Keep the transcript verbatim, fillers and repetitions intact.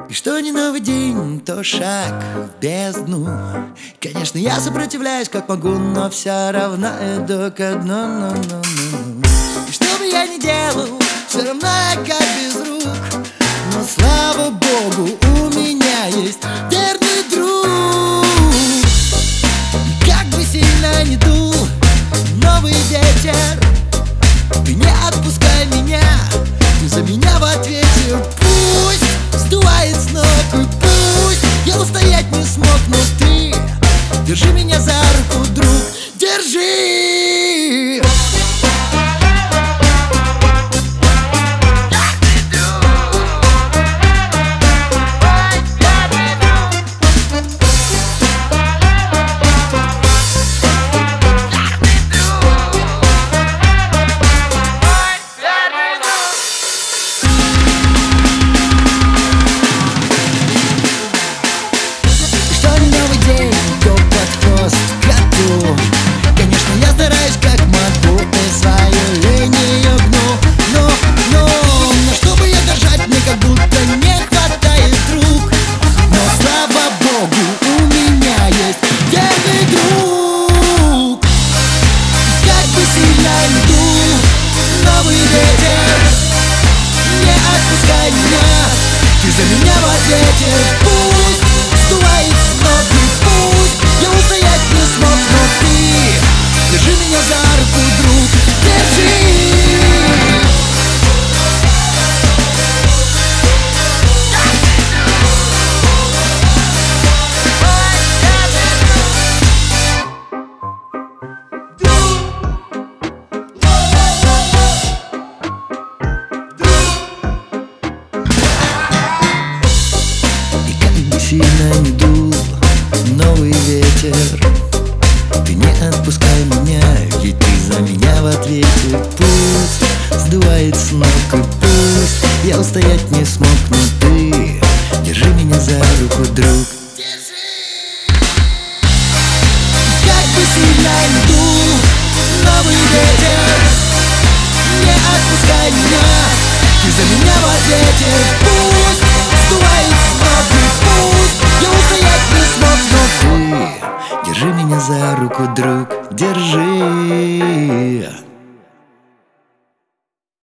И что не новый день, то шаг в бездну. Конечно, я сопротивляюсь как могу, но все равно иду ко дну, ну, ну, ну. И что бы я ни делал, все равно я как без рук. Но слава богу, у меня есть верный друг. И как бы сильно ни дул новый ветер, ты не отпускай меня, ты за меня в ответе. Пусть сдувает с ног, и пусть я устоять не смог, но ты держи меня за руку, друг, держи. Конечно, я стараюсь как могу, и свою линию гну. Но, но, но чтобы я держать, мне как будто не хватает рук. Но слава богу, у меня есть верный друг. Как бы сильно ни дул новый ветер, не отпускай меня, ты за меня в ответе. Пусть сдувает с ног, и пусть я устоять не смог, но ты держи меня за руку, друг, держи. И как бы сильно ни дул новый ветер, ты не отпускай меня, ведь ты за меня в ответе. Пусть сдувает с ног, и пусть я устоять не смог, но ты держи меня за руку, друг, держи. Как бы сильно ни дул новый ветер, не отпускай меня, ты за меня в ответе. Пусть сдувает с ног, и пусть я устоять не смог, но ты держи меня за руку, друг, держи.